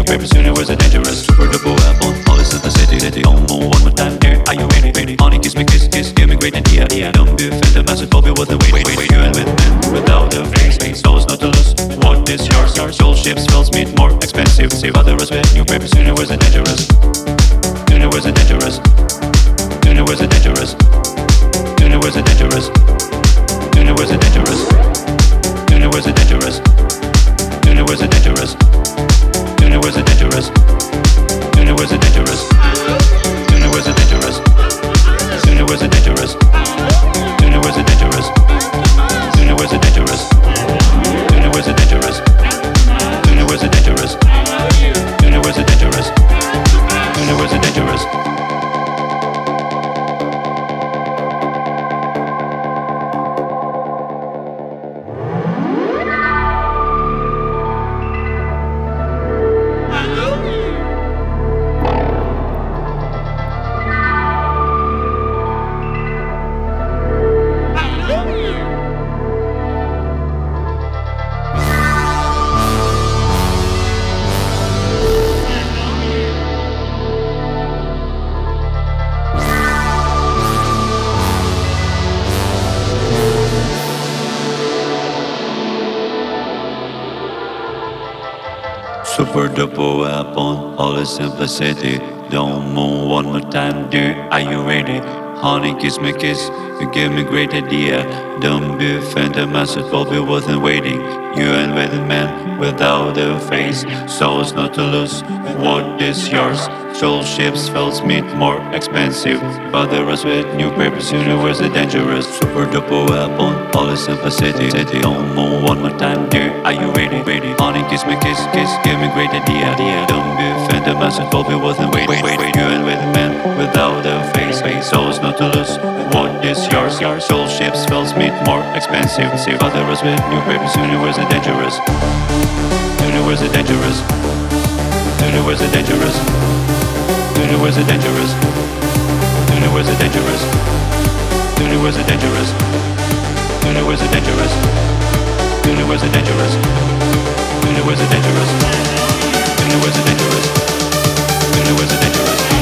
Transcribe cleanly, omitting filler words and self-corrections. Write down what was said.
new purpose, universe is dangerous. Super double apple, all is in the city. Don't move one more time, there. Are you ready? Ready? Honey, kiss me, kiss, kiss, give me great idea. Don't be offended, massive phobia with the wait. You and with men, without a face. So it's not to lose. What is yours? Our soul ships, fills meet more expensive. Save other respect, new purpose, universe is dangerous. Universe is dangerous. Universe is dangerous. Universe is dangerous. Universe is dangerous. Universe is dangerous. Universe is dangerous. Universe is dangerous. Universe is dangerous. Universe is dangerous. Universe is dangerous. Universe is dangerous. Universe is dangerous. Universe is dangerous. Universe is dangerous. Universe is dangerous. Universe is dangerous. Super double apple, all is simplicity. Don't move one more time, dear. Are you ready? Honey, kiss me, kiss. You give me great idea. Don't be offended, massive phobia wasn't waiting. You ain't with a man without a face. Souls not to lose. What is yours? Soul ships, fells meet more expensive. Bother us with new purpose, universe is dangerous. Super double apple, all is simplicity. Don't move one more time, dear. Are you ready? Ready? Honey, kiss me, kiss, kiss. Give me great idea. Don't be offended, massive phobia wasn't waiting. You ain't with a man without a face. Souls not to lose. What is yours? Soul ships, fells meet more expensive. Bother us with new purpose, universe is dangerous. Universe is dangerous. Universe is dangerous. Universe is dangerous. Universe is dangerous. Universe is dangerous. Universe is dangerous. Universe is dangerous. Universe is dangerous. Universe is dangerous. Universe is dangerous.